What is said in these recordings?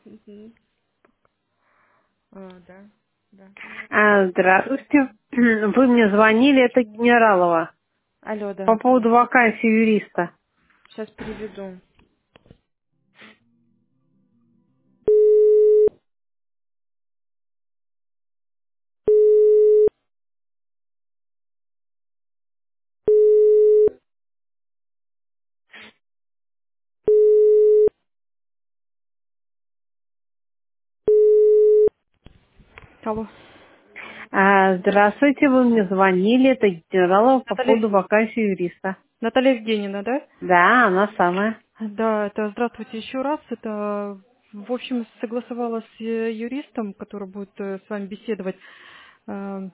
Мгм. Да. Да, поняла. Здравствуйте. Вы мне звонили, это Генералова. Алло, По да. поводу вакансии юриста. Сейчас переведу. Алло. Здравствуйте, вы мне звонили, это Генералова по Наталья, поводу вакансии юриста. Наталья Евгеньевна, да? Да, она самая. Да, это здравствуйте еще раз. Это, в общем, согласовала с юристом, который будет с вами беседовать. Э,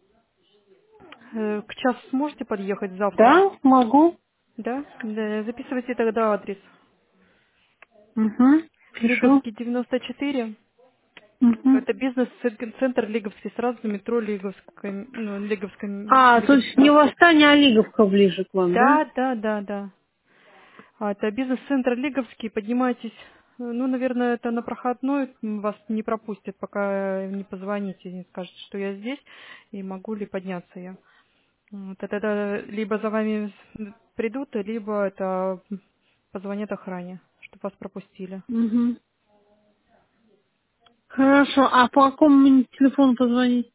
к часу сможете подъехать завтра? Да, могу. Да? Да, записывайте тогда адрес. Угу. Пишу. Лиговский 94. Угу. Это бизнес-центр Лиговский, сразу метро Лиговская, ну, То есть Лиговский. не Восстание, а Лиговка ближе к вам, да? Да, да, да, да. Это бизнес-центр Лиговский, поднимайтесь. Ну, наверное, это на проходной вас не пропустят, пока не позвоните, не скажете, что я здесь, и могу ли подняться я. Вот, это тогда либо за вами придут, либо это позвонят охране, чтобы вас пропустили. Угу. Хорошо, а по какому мне телефону позвонить?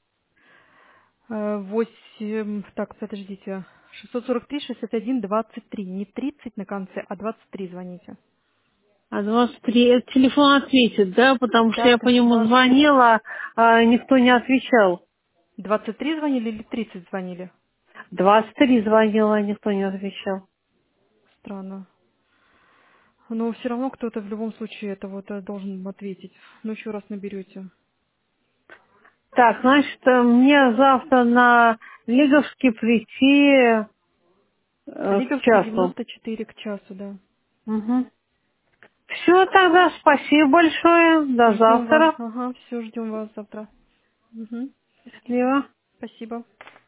8, так, подождите, 643-61-23, не 30 на конце, а 23 звоните. 23. Этот телефон ответит, да? Потому что Да, я по да, нему звонила, а никто не отвечал. 23 звонили или 30 звонили? 23 звонила, а никто не отвечал. Странно. Но все равно кто-то в любом случае это вот должен ответить. Ну, еще раз наберете. Так, значит, мне завтра на Лиговский прийти к Лиговский часу. 94 к часу, да. Угу. Все тогда, спасибо большое. До Ждем вас. завтра. Ага, все, ждем вас завтра. Угу. Счастливо. Спасибо.